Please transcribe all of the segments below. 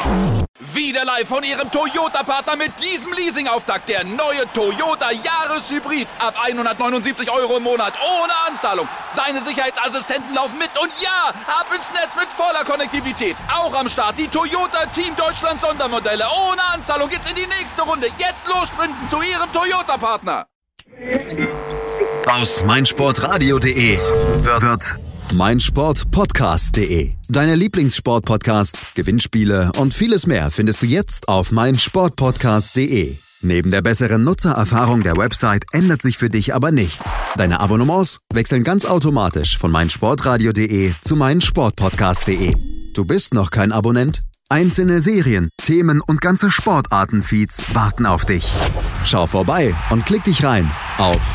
Wieder live von Ihrem Toyota-Partner mit diesem Leasing-Auftakt. Der neue Toyota Jahreshybrid. Ab 179 € im Monat. Ohne Anzahlung. Seine Sicherheitsassistenten laufen mit. Und ja, ab ins Netz mit voller Konnektivität. Auch am Start die Toyota Team Deutschland Sondermodelle. Ohne Anzahlung geht's in die nächste Runde. Jetzt los sprinten zu Ihrem Toyota-Partner. Aus meinsportradio.de wird meinsportpodcast.de. Deine Lieblingssportpodcasts, Gewinnspiele und vieles mehr findest du jetzt auf meinsportpodcast.de. Neben der besseren Nutzererfahrung der Website ändert sich für dich aber nichts. Deine Abonnements wechseln ganz automatisch von meinsportradio.de zu meinsportpodcast.de. Du bist noch kein Abonnent? Einzelne Serien, Themen und ganze Sportarten-Feeds warten auf dich. Schau vorbei und klick dich rein auf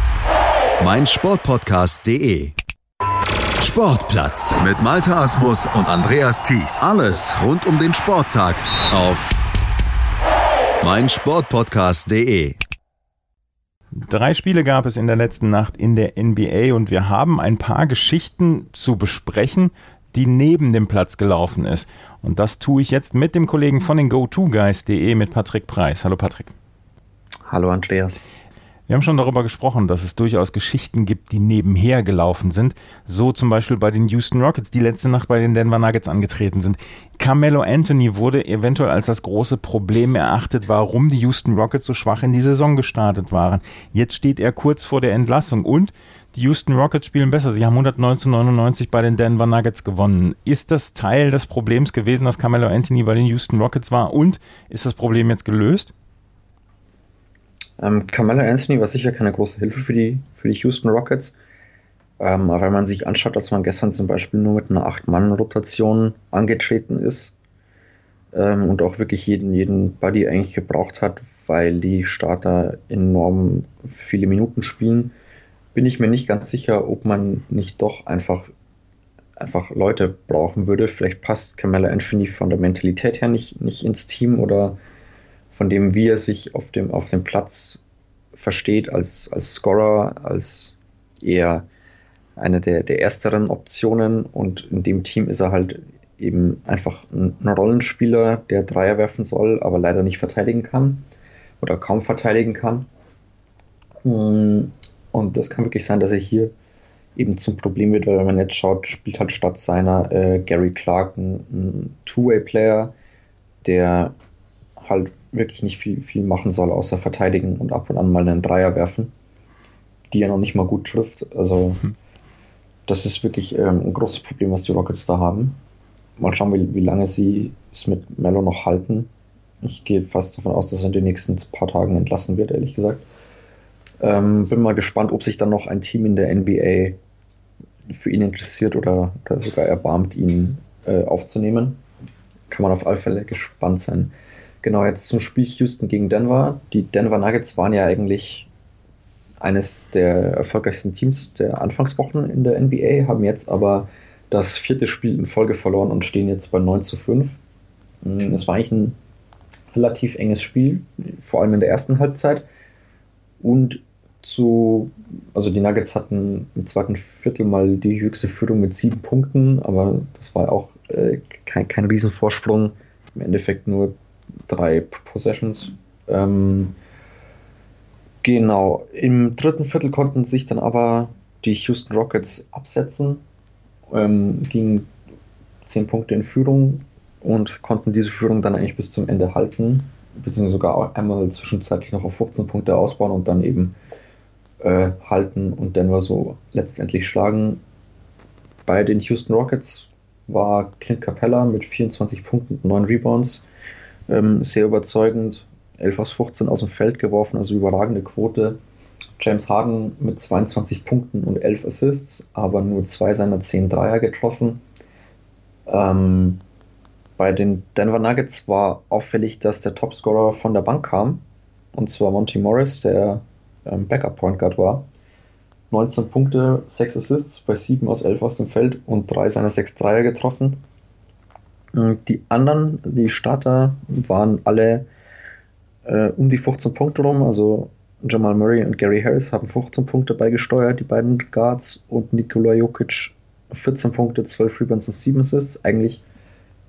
meinsportpodcast.de. Sportplatz mit Malte Asmus und Andreas Thies. Alles rund um den Sporttag auf meinsportpodcast.de. 3 Spiele gab es in der letzten Nacht in der NBA und wir haben ein paar Geschichten zu besprechen, die neben dem Platz gelaufen ist. Und das tue ich jetzt mit dem Kollegen von den GoToGuys.de, mit Patrick Preis. Hallo Patrick. Hallo Andreas. Wir haben schon darüber gesprochen, dass es durchaus Geschichten gibt, die nebenher gelaufen sind. So zum Beispiel bei den Houston Rockets, die letzte Nacht bei den Denver Nuggets angetreten sind. Carmelo Anthony wurde eventuell als das große Problem erachtet, warum die Houston Rockets so schwach in die Saison gestartet waren. Jetzt steht er kurz vor der Entlassung und die Houston Rockets spielen besser. Sie haben 119-99 bei den Denver Nuggets gewonnen. Ist das Teil des Problems gewesen, dass Carmelo Anthony bei den Houston Rockets war? Und ist das Problem jetzt gelöst? Carmelo Anthony war sicher keine große Hilfe für die Houston Rockets. Aber wenn man sich anschaut, dass man gestern zum Beispiel nur mit einer 8-Mann-Rotation angetreten ist und auch wirklich jeden Buddy eigentlich gebraucht hat, weil die Starter enorm viele Minuten spielen, bin ich mir nicht ganz sicher, ob man nicht doch einfach Leute brauchen würde. Vielleicht passt Carmelo Anthony von der Mentalität her nicht ins Team oder von dem, wie er sich auf dem Platz versteht als Scorer, als eher eine der ersteren Optionen. Und in dem Team ist er halt eben einfach ein Rollenspieler, der Dreier werfen soll, aber leider nicht verteidigen kann oder kaum verteidigen kann. Und das kann wirklich sein, dass er hier eben zum Problem wird, weil wenn man jetzt schaut, spielt halt statt seiner Gary Clark ein Two-Way-Player, der halt wirklich nicht viel machen soll, außer verteidigen und ab und an mal einen Dreier werfen, die er noch nicht mal gut trifft. Also das ist wirklich ein großes Problem, was die Rockets da haben. Mal schauen, wie lange sie es mit Melo noch halten. Ich gehe fast davon aus, dass er in den nächsten paar Tagen entlassen wird, ehrlich gesagt. Bin mal gespannt, ob sich dann noch ein Team in der NBA für ihn interessiert oder sogar erbarmt, ihn aufzunehmen. Kann man auf alle Fälle gespannt sein. Genau, jetzt zum Spiel Houston gegen Denver. Die Denver Nuggets waren ja eigentlich eines der erfolgreichsten Teams der Anfangswochen in der NBA, haben jetzt aber das 4. Spiel in Folge verloren und stehen jetzt bei 9-5. Es war eigentlich ein relativ enges Spiel, vor allem in der ersten Halbzeit. Und also die Nuggets hatten im zweiten Viertel mal die höchste Führung mit 7 Punkten, aber das war auch kein Riesenvorsprung. Im Endeffekt nur 3 Possessions. Genau. Im dritten Viertel konnten sich dann aber die Houston Rockets absetzen, gingen 10 Punkte in Führung und konnten diese Führung dann eigentlich bis zum Ende halten, beziehungsweise sogar auch einmal zwischenzeitlich noch auf 15 Punkte ausbauen und dann eben halten und Denver so letztendlich schlagen. Bei den Houston Rockets war Clint Capella mit 24 Punkten und 9 Rebounds sehr überzeugend. 11 aus 15 aus dem Feld geworfen, also überragende Quote. James Harden mit 22 Punkten und 11 Assists, aber nur 2 seiner 10 Dreier getroffen. Bei den Denver Nuggets war auffällig, dass der Topscorer von der Bank kam, und zwar Monty Morris, der Backup-Point Guard war. 19 Punkte, 6 Assists, bei 7 aus 11 aus dem Feld und 3 seiner 6 Dreier getroffen. Die anderen, die Starter, waren alle um die 15 Punkte rum, also Jamal Murray und Gary Harris haben 15 Punkte beigesteuert, die beiden Guards, und Nikola Jokic 14 Punkte, 12 Rebounds und 7 Assists. Eigentlich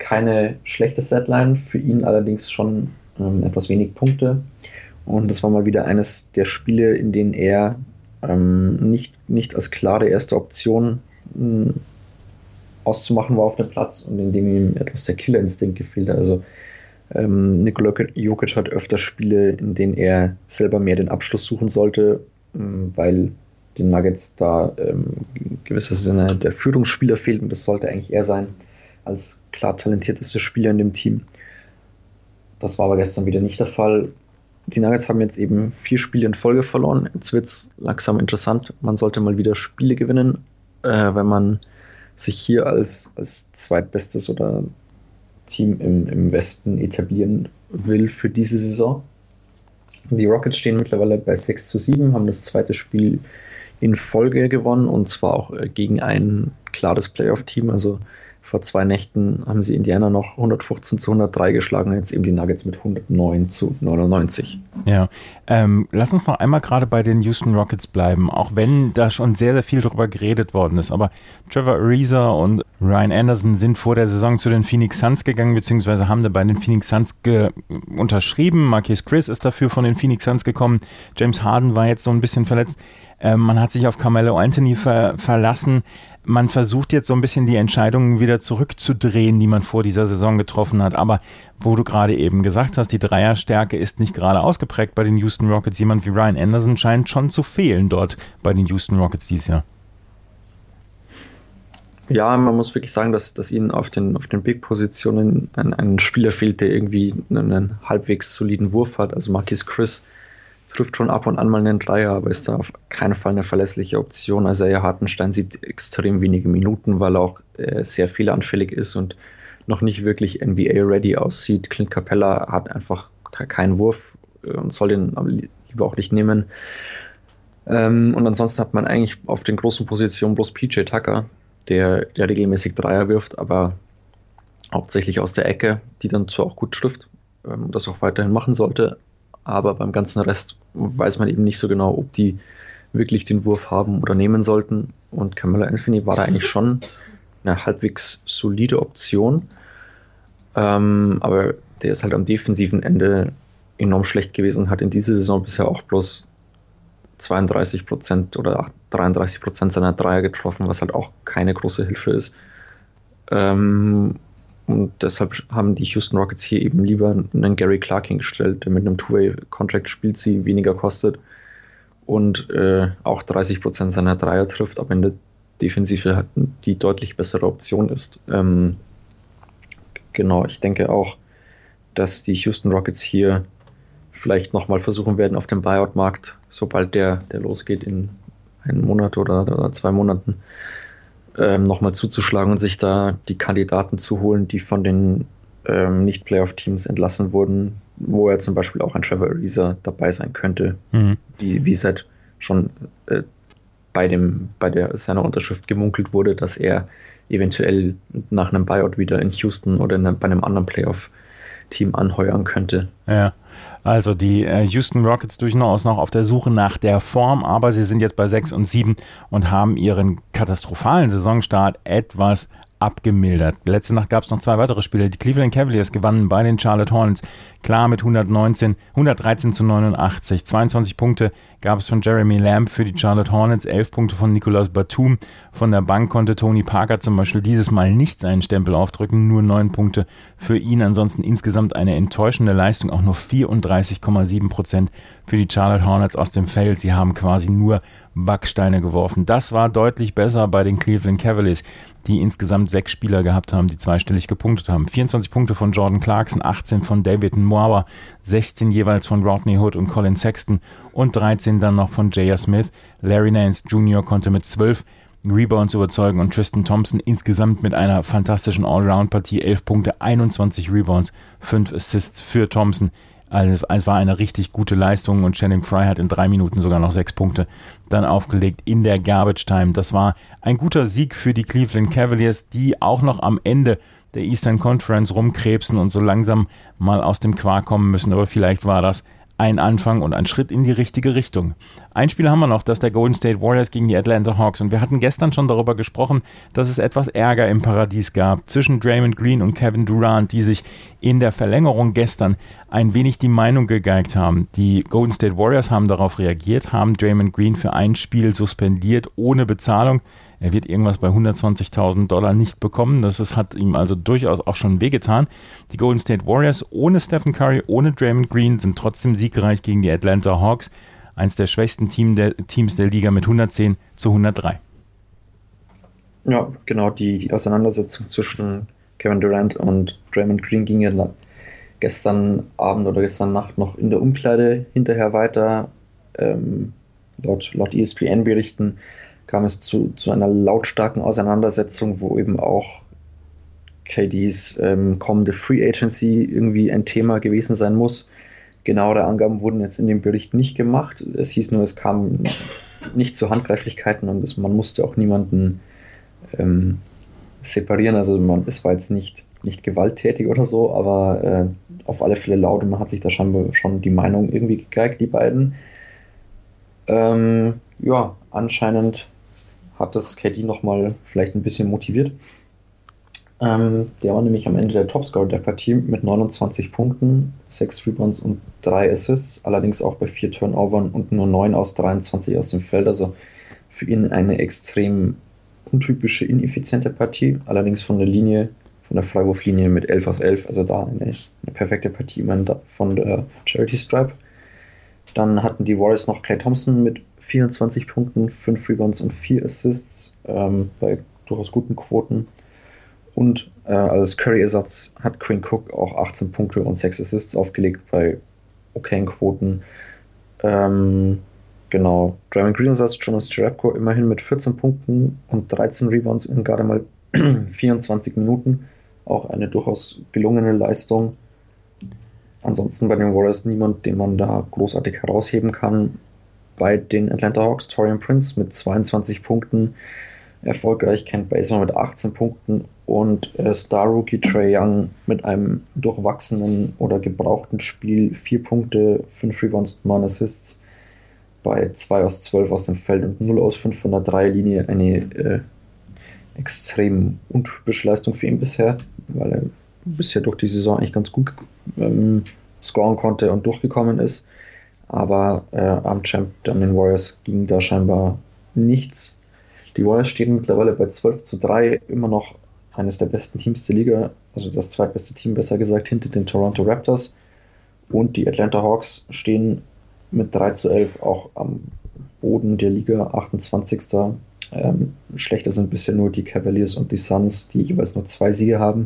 keine schlechte Setline, für ihn allerdings schon etwas wenig Punkte. Und das war mal wieder eines der Spiele, in denen er nicht als klare erste Option auszumachen war auf dem Platz und in dem ihm etwas der Killerinstinkt gefehlt hat. Also Nikola Jokic hat öfter Spiele, in denen er selber mehr den Abschluss suchen sollte, weil den Nuggets da in gewisser Sinne der Führungsspieler fehlt, und das sollte eigentlich er sein, als klar talentiertester Spieler in dem Team. Das war aber gestern wieder nicht der Fall. Die Nuggets haben jetzt eben 4 Spiele in Folge verloren. Jetzt wird es langsam interessant. Man sollte mal wieder Spiele gewinnen, wenn man sich hier als zweitbestes oder Team im Westen etablieren will für diese Saison. Die Rockets stehen mittlerweile bei 6-7, haben das zweite Spiel in Folge gewonnen, und zwar auch gegen ein klares Playoff-Team. Also vor 2 Nächten haben sie Indiana noch 115-103 geschlagen, jetzt eben die Nuggets mit 109-99. Ja, lass uns noch einmal gerade bei den Houston Rockets bleiben, auch wenn da schon sehr, sehr viel darüber geredet worden ist. Aber Trevor Ariza und Ryan Anderson sind vor der Saison zu den Phoenix Suns gegangen, beziehungsweise haben da bei den Phoenix Suns unterschrieben. Marquese Chris ist dafür von den Phoenix Suns gekommen. James Harden war jetzt so ein bisschen verletzt. Man hat sich auf Carmelo Anthony verlassen. Man versucht jetzt so ein bisschen die Entscheidungen wieder zurückzudrehen, die man vor dieser Saison getroffen hat. Aber wo du gerade eben gesagt hast, die Dreierstärke ist nicht gerade ausgeprägt bei den Houston Rockets. Jemand wie Ryan Anderson scheint schon zu fehlen dort bei den Houston Rockets dieses Jahr. Ja, man muss wirklich sagen, dass ihnen auf den Big-Positionen ein Spieler fehlt, der irgendwie einen halbwegs soliden Wurf hat. Also Marquese Chris trifft schon ab und an mal einen Dreier, aber ist da auf keinen Fall eine verlässliche Option. Isaiah Hartenstein sieht extrem wenige Minuten, weil er auch sehr fehleranfällig ist und noch nicht wirklich NBA-ready aussieht. Clint Capella hat einfach keinen Wurf und soll den lieber auch nicht nehmen. Und ansonsten hat man eigentlich auf den großen Positionen bloß PJ Tucker, der regelmäßig Dreier wirft, aber hauptsächlich aus der Ecke, die dann zwar auch gut trifft, das auch weiterhin machen sollte, aber beim ganzen Rest weiß man eben nicht so genau, ob die wirklich den Wurf haben oder nehmen sollten. Und Carmelo Anthony war da eigentlich schon eine halbwegs solide Option, aber der ist halt am defensiven Ende enorm schlecht gewesen, hat in dieser Saison bisher auch bloß 32% oder 33% seiner Dreier getroffen, was halt auch keine große Hilfe ist. Und deshalb haben die Houston Rockets hier eben lieber einen Gary Clark hingestellt, der mit einem Two-Way-Contract spielt, sie weniger kostet und auch 30% seiner Dreier trifft, aber in der Defensive die deutlich bessere Option ist. Genau, ich denke auch, dass die Houston Rockets hier vielleicht nochmal versuchen werden, auf dem Buyout-Markt, sobald der losgeht in einem Monat oder 2 Monaten, nochmal zuzuschlagen und sich da die Kandidaten zu holen, die von den Nicht-Playoff-Teams entlassen wurden, wo ja zum Beispiel auch ein Trevor Ariza dabei sein könnte, wie seit schon bei seiner Unterschrift gemunkelt wurde, dass er eventuell nach einem Buyout wieder in Houston oder bei einem anderen Playoff-Team anheuern könnte. Ja, also die Houston Rockets durchaus noch auf der Suche nach der Form, aber sie sind jetzt bei 6-7 und haben ihren katastrophalen Saisonstart etwas abgemildert. Letzte Nacht gab es noch 2 weitere Spiele. Die Cleveland Cavaliers gewannen bei den Charlotte Hornets klar mit 113-89. 22 Punkte gab es von Jeremy Lamb für die Charlotte Hornets, 11 Punkte von Nicolas Batum. Von der Bank konnte Tony Parker zum Beispiel dieses Mal nicht seinen Stempel aufdrücken, nur 9 Punkte für ihn. Ansonsten insgesamt eine enttäuschende Leistung, auch nur 34,7% für die Charlotte Hornets aus dem Feld. Sie haben quasi nur Backsteine geworfen. Das war deutlich besser bei den Cleveland Cavaliers, die insgesamt 6 Spieler gehabt haben, die zweistellig gepunktet haben. 24 Punkte von Jordan Clarkson, 18 von David Nwaba, 16 jeweils von Rodney Hood und Colin Sexton und 13 dann noch von J.R. Smith. Larry Nance Jr. konnte mit 12 Rebounds überzeugen und Tristan Thompson insgesamt mit einer fantastischen Allround-Partie, 11 Punkte, 21 Rebounds, 5 Assists für Thompson. Also es war eine richtig gute Leistung und Channing Frye hat in 3 Minuten sogar noch 6 Punkte dann aufgelegt in der Garbage Time. Das war ein guter Sieg für die Cleveland Cavaliers, die auch noch am Ende der Eastern Conference rumkrebsen und so langsam mal aus dem Quark kommen müssen. Aber vielleicht war das ein Anfang und ein Schritt in die richtige Richtung. Ein Spiel haben wir noch, das der Golden State Warriors gegen die Atlanta Hawks. Und wir hatten gestern schon darüber gesprochen, dass es etwas Ärger im Paradies gab zwischen Draymond Green und Kevin Durant, die sich in der Verlängerung gestern ein wenig die Meinung gegeigt haben. Die Golden State Warriors haben darauf reagiert, haben Draymond Green für ein Spiel suspendiert ohne Bezahlung. Er wird irgendwas bei $120.000 nicht bekommen. Das hat ihm also durchaus auch schon wehgetan. Die Golden State Warriors ohne Stephen Curry, ohne Draymond Green sind trotzdem siegreich gegen die Atlanta Hawks. Eins der schwächsten Teams der Liga mit 110-103. Ja, genau. Die Auseinandersetzung zwischen Kevin Durant und Draymond Green ging ja gestern Abend oder gestern Nacht noch in der Umkleide hinterher weiter. Laut ESPN-Berichten kam es zu einer lautstarken Auseinandersetzung, wo eben auch KDs kommende Free Agency irgendwie ein Thema gewesen sein muss. Genauere Angaben wurden jetzt in dem Bericht nicht gemacht. Es hieß nur, es kam nicht zu Handgreiflichkeiten und man musste auch niemanden separieren. Also es war jetzt nicht gewalttätig oder so, aber auf alle Fälle laut und man hat sich da scheinbar schon die Meinung irgendwie gegeigt, die beiden. Anscheinend hat das KD nochmal vielleicht ein bisschen motiviert. Der war nämlich am Ende der Topscorer der Partie mit 29 Punkten, 6 Rebounds und 3 Assists, allerdings auch bei 4 Turnovern und nur 9 aus 23 aus dem Feld. Also für ihn eine extrem untypische, ineffiziente Partie, allerdings von der Freiwurflinie mit 11 aus 11, also da eine perfekte Partie von der Charity Stripe. Dann hatten die Warriors noch Klay Thompson mit 24 Punkten, 5 Rebounds und 4 Assists bei durchaus guten Quoten. Und als Curry-Ersatz hat Quinn Cook auch 18 Punkte und 6 Assists aufgelegt bei okayen Quoten. Draymond Green-Ersatz Jonas Jerebko immerhin mit 14 Punkten und 13 Rebounds in gerade mal 24 Minuten. Auch eine durchaus gelungene Leistung. Ansonsten bei den Warriors niemand, den man da großartig herausheben kann. Bei den Atlanta Hawks Taurean Prince mit 22 Punkten, erfolgreich Kent Bazemore mit 18 Punkten und Star-Rookie Trae Young mit einem durchwachsenen oder gebrauchten Spiel 4 Punkte, 5 Rebounds und 9 Assists bei 2 aus 12 aus dem Feld und 0 aus 5 von der Dreierlinie. Eine extrem untypische Leistung für ihn bisher, weil er bisher durch die Saison eigentlich ganz gut scoren konnte und durchgekommen ist. Aber am Champ an den Warriors ging da scheinbar nichts. Die Warriors stehen mittlerweile bei 12-3, immer noch eines der besten Teams der Liga, also das zweitbeste Team, besser gesagt, hinter den Toronto Raptors. Und die Atlanta Hawks stehen mit 3-11 auch am Boden der Liga, 28. Schlechter sind bisher nur die Cavaliers und die Suns, die jeweils nur 2 Siege haben.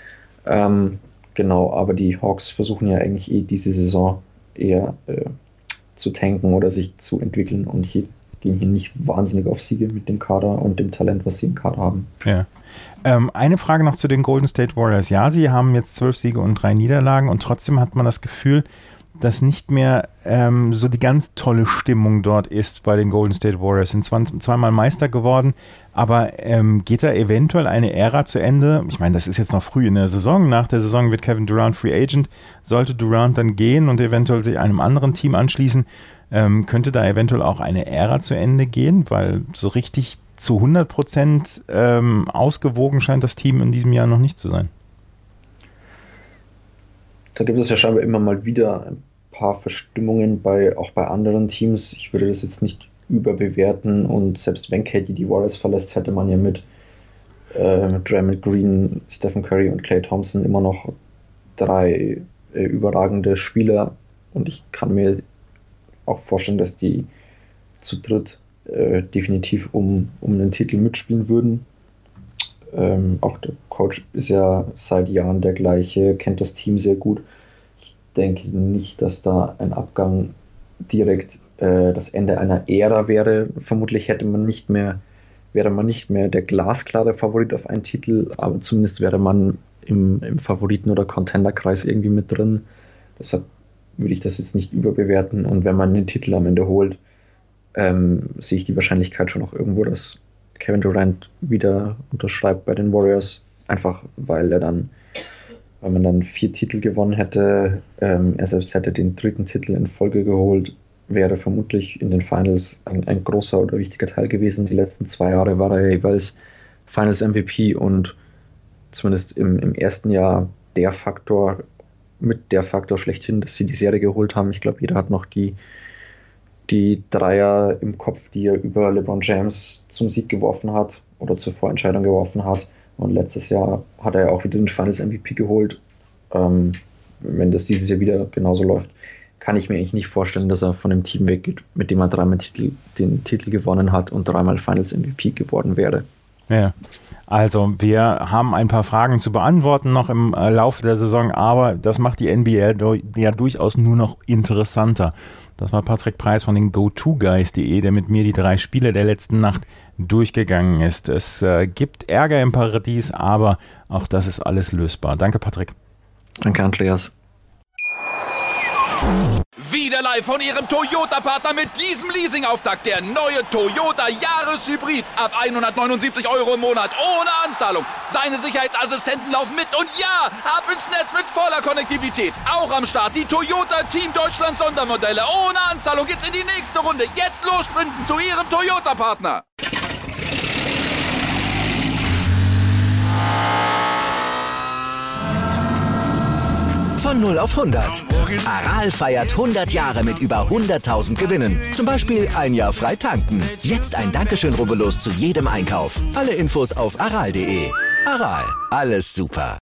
Aber die Hawks versuchen ja eigentlich diese Saison eher zu tanken oder sich zu entwickeln und gehen hier nicht wahnsinnig auf Siege mit dem Kader und dem Talent, was sie im Kader haben. Ja. Eine Frage noch zu den Golden State Warriors. Ja, sie haben jetzt 12 Siege und 3 Niederlagen und trotzdem hat man das Gefühl, dass nicht mehr so die ganz tolle Stimmung dort ist bei den Golden State Warriors. Sind zweimal Meister geworden, aber geht da eventuell eine Ära zu Ende? Ich meine, das ist jetzt noch früh in der Saison. Nach der Saison wird Kevin Durant Free Agent. Sollte Durant dann gehen und eventuell sich einem anderen Team anschließen, könnte da eventuell auch eine Ära zu Ende gehen, weil so richtig zu 100% ausgewogen scheint das Team in diesem Jahr noch nicht zu sein. Da gibt es ja scheinbar immer mal wieder ein paar Verstimmungen auch bei anderen Teams. Ich würde das jetzt nicht überbewerten und selbst wenn KD die Warriors verlässt, hätte man ja mit Draymond Green, Stephen Curry und Klay Thompson immer noch 3 überragende Spieler und ich kann mir auch vorstellen, dass die zu dritt definitiv um einen Titel mitspielen würden. Auch der Coach ist ja seit Jahren der gleiche, kennt das Team sehr gut. Ich denke nicht, dass da ein Abgang direkt das Ende einer Ära wäre. Vermutlich wäre man nicht mehr der glasklare Favorit auf einen Titel, aber zumindest wäre man im Favoriten- oder Contenderkreis irgendwie mit drin. Deshalb würde ich das jetzt nicht überbewerten und wenn man den Titel am Ende holt, sehe ich die Wahrscheinlichkeit schon noch irgendwo, dass Kevin Durant wieder unterschreibt bei den Warriors, einfach weil er dann weil man dann 4 Titel gewonnen hätte. Er selbst hätte den 3. Titel in Folge geholt, wäre vermutlich in den Finals ein großer oder wichtiger Teil gewesen. Die letzten 2 Jahre war er jeweils Finals MVP und zumindest im ersten Jahr der Faktor schlechthin, dass sie die Serie geholt haben. Ich glaube, jeder hat noch die Dreier im Kopf, die er über LeBron James zum Sieg geworfen hat oder zur Vorentscheidung geworfen hat. Und letztes Jahr hat er ja auch wieder den Finals MVP geholt. Wenn das dieses Jahr wieder genauso läuft, kann ich mir eigentlich nicht vorstellen, dass er von dem Team weggeht, mit dem er 3-mal den Titel gewonnen hat und 3-mal Finals MVP geworden wäre. Ja, also wir haben ein paar Fragen zu beantworten noch im Laufe der Saison, aber das macht die NBA ja durchaus nur noch interessanter. Das war Patrick Preis von den GoToGuys.de, der mit mir die 3 Spiele der letzten Nacht durchgegangen ist. Es gibt Ärger im Paradies, aber auch das ist alles lösbar. Danke, Patrick. Danke, Andreas. Wieder live von Ihrem Toyota-Partner mit diesem Leasing-Auftakt. Der neue Toyota Jahreshybrid. Ab 179 € im Monat. Ohne Anzahlung. Seine Sicherheitsassistenten laufen mit. Und ja, ab ins Netz mit voller Konnektivität. Auch am Start die Toyota Team Deutschland Sondermodelle. Ohne Anzahlung geht's in die nächste Runde. Jetzt los sprinten zu Ihrem Toyota-Partner. Von 0 auf 100. Aral feiert 100 Jahre mit über 100.000 Gewinnen. Zum Beispiel 1 Jahr frei tanken. Jetzt ein Dankeschön, rubbellos zu jedem Einkauf. Alle Infos auf aral.de. Aral, alles super.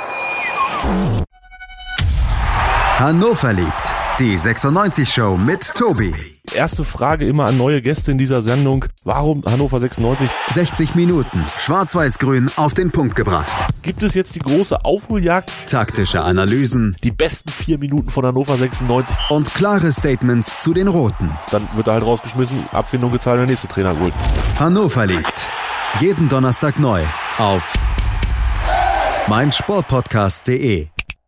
Hannover liebt. Die 96-Show mit Tobi. Erste Frage immer an neue Gäste in dieser Sendung. Warum Hannover 96? 60 Minuten, schwarz-weiß-grün auf den Punkt gebracht. Gibt es jetzt die große Aufholjagd? Taktische Analysen. Die besten 4 Minuten von Hannover 96. Und klare Statements zu den Roten. Dann wird er halt rausgeschmissen, Abfindung gezahlt und der nächste Trainer geholt. Hannover liebt. Jeden Donnerstag neu auf meinsportpodcast.de.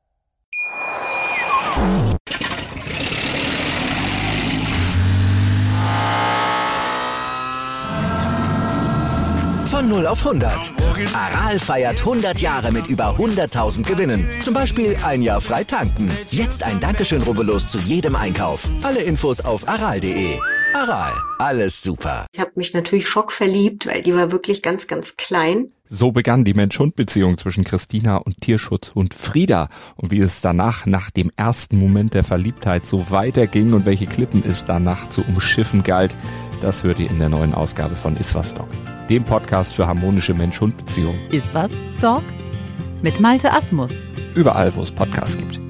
Von 0 auf 100. Aral feiert 100 Jahre mit über 100.000 Gewinnen. Zum Beispiel 1 Jahr frei tanken. Jetzt ein Dankeschön, rubbellos zu jedem Einkauf. Alle Infos auf aral.de. Aral, alles super. Ich habe mich natürlich schockverliebt, weil die war wirklich ganz, ganz klein. So begann die Mensch-Hund-Beziehung zwischen Christina und Tierschutzhund Frieda. Und wie es danach, nach dem ersten Moment der Verliebtheit, so weiterging und welche Klippen es danach zu umschiffen galt, das hört ihr in der neuen Ausgabe von Iswas Dog, dem Podcast für harmonische Mensch-Hund-Beziehungen. Iswas Dog? Mit Malte Asmus. Überall, wo es Podcasts gibt.